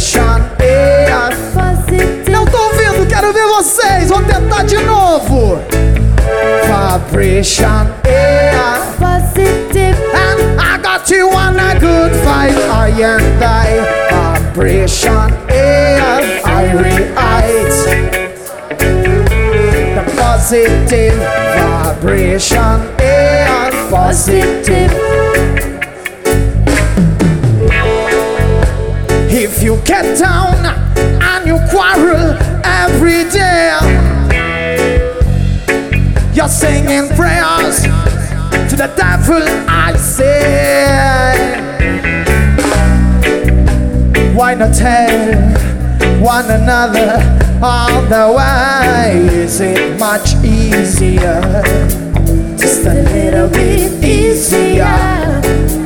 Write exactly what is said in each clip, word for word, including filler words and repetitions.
vibration, yeah. Positive. Não tô ouvindo, quero ver vocês. Vou tentar de novo. Vibration, yeah. Positive. And I got you on a good vibe, I and I. Vibration, yeah. I react. The positive vibration, yeah. Positive. If you get down and you quarrel every day, you're singing prayers to the devil, I say. Why not tell one another all the way? Is it much easier? Just a little bit easier.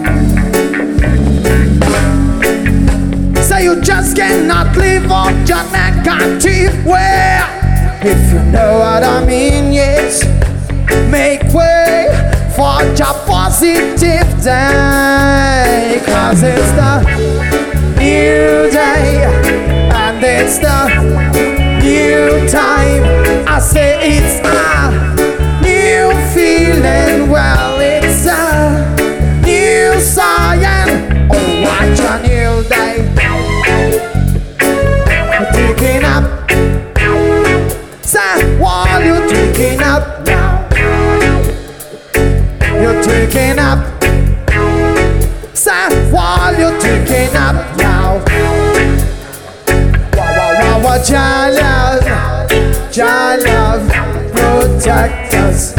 So you just cannot live on your negative way. If you know what I mean, yes. Make way for your positive day. Cause it's the new day, and it's the new time. I say it's a new feeling. Well, it's a new science. Oh, watch a new day. You're taking up. Say, while you're taking up now. You're taking up. Say, while you're taking up now. Wow, wow, wow, wow, Jah love, Jah love, protect us.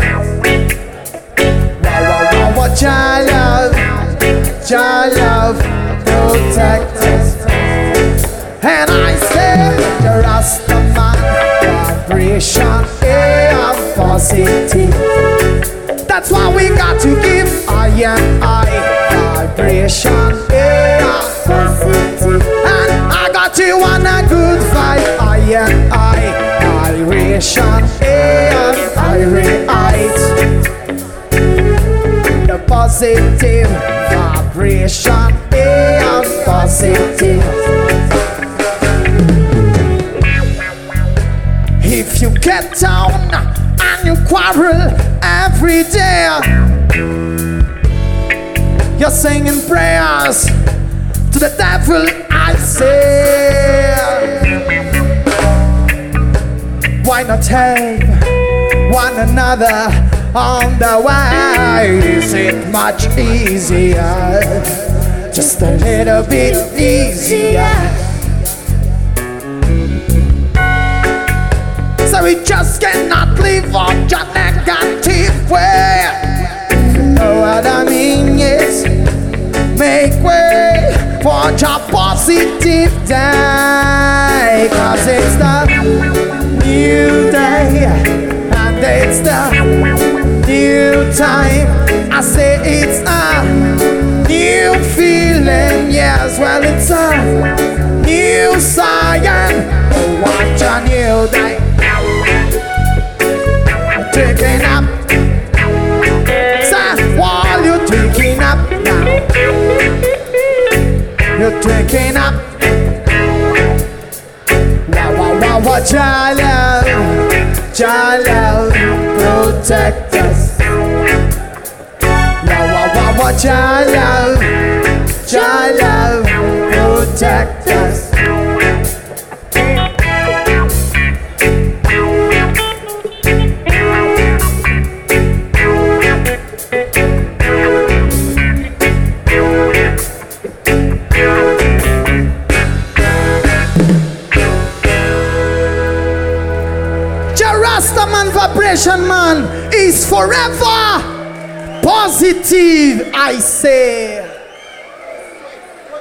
Wow, wow, wow, wow, Jah love, Jah love, protect us. And I say, the Rastaman vibration, yeah, positive. That's why we got to give I and I vibration, yeah, positive. And I got you on a good vibe, I and I vibration, yeah, I react. The positive vibration, yeah, positive. If you get down and you quarrel every day, you're singing prayers to the devil, I say. Why not help one another on the way? Is it much easier? Just a little bit easier. So we just cannot live on your negative way. If you know what I mean, yes. Make way for your positive day. Cause it's the new day, and it's the new time. I say it's a new feeling, yes. Well, it's a new science. Oh, watch a new day. Taking up, say, while you're taking up now. You're taking up. Wow, wow, wow, wow, Jah love, Jah love, protect us. Wow, wow, wow, wow, Jah love, Jah love, protect us. Rastaman vibration, man, is forever positive, I say.